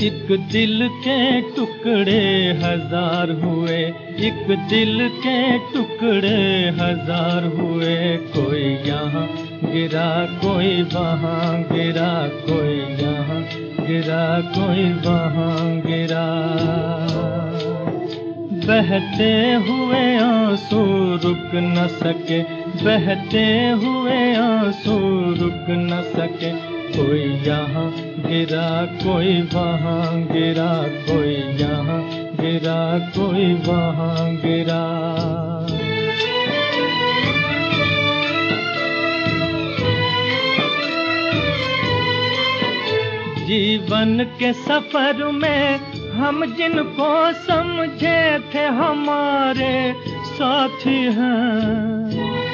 एक दिल के टुकड़े हजार हुए, एक दिल के टुकड़े हजार हुए। कोई यहाँ गिरा, कोई वहाँ गिरा, कोई यहाँ गिरा, कोई वहाँ गिरा। बहते हुए आंसू रुक न सके, बहते हुए आंसू रुक न सके। कोई यहाँ गिरा, कोई वहाँ गिरा, कोई यहाँ गिरा, कोई वहाँ गिरा। जीवन के सफर में हम जिनको समझे थे हमारे साथी हैं।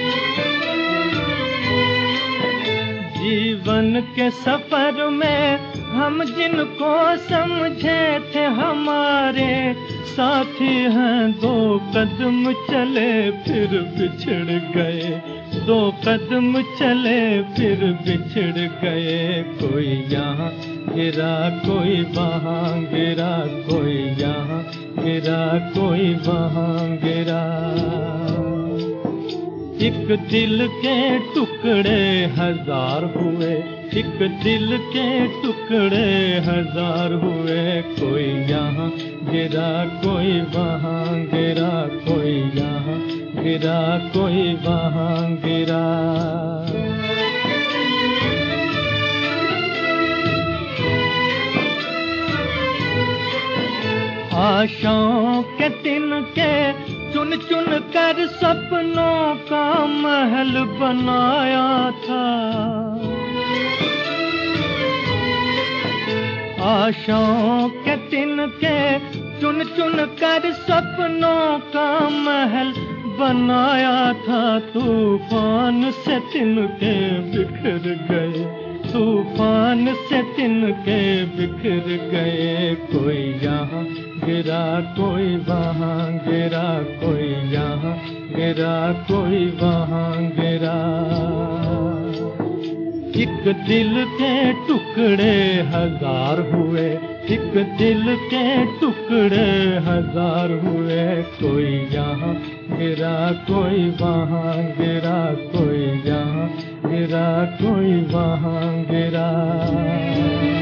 जीवन के सफर में हम जिनको समझे थे हमारे साथी हैं। दो कदम चले फिर बिछड़ गए, दो कदम चले फिर बिछड़ गए। कोई यहाँ गिरा, कोई वहाँ गिरा, कोई यहाँ गिरा, कोई वहाँ गिरा। एक दिल के टुकड़े हजार हुए, एक दिल के टुकड़े हजार हुए। कोई यहाँ गिरा, कोई वहाँ गिरा, कोई यहाँ गिरा, कोई वहाँ गिरा। आशाओं के तिनके चुन चुन कर सपनों का महल बनाया था। आशाओं के तिनके चुन चुन कर सपनों का महल बनाया था। तूफान से तिनके बिखर गए, तूफान से तिनके बिखर गए। कोई यहाँ गिरा, कोई वहाँ गिरा, कोई यहाँ गिरा, कोई वहाँ गिरा। एक दिल के टुकड़े हजार हुए, एक दिल के टुकड़े हजार हुए। कोई यहाँ गिरा, कोई वहाँ गिरा, कोई यहाँ गिरा, कोई वहाँ गिरा।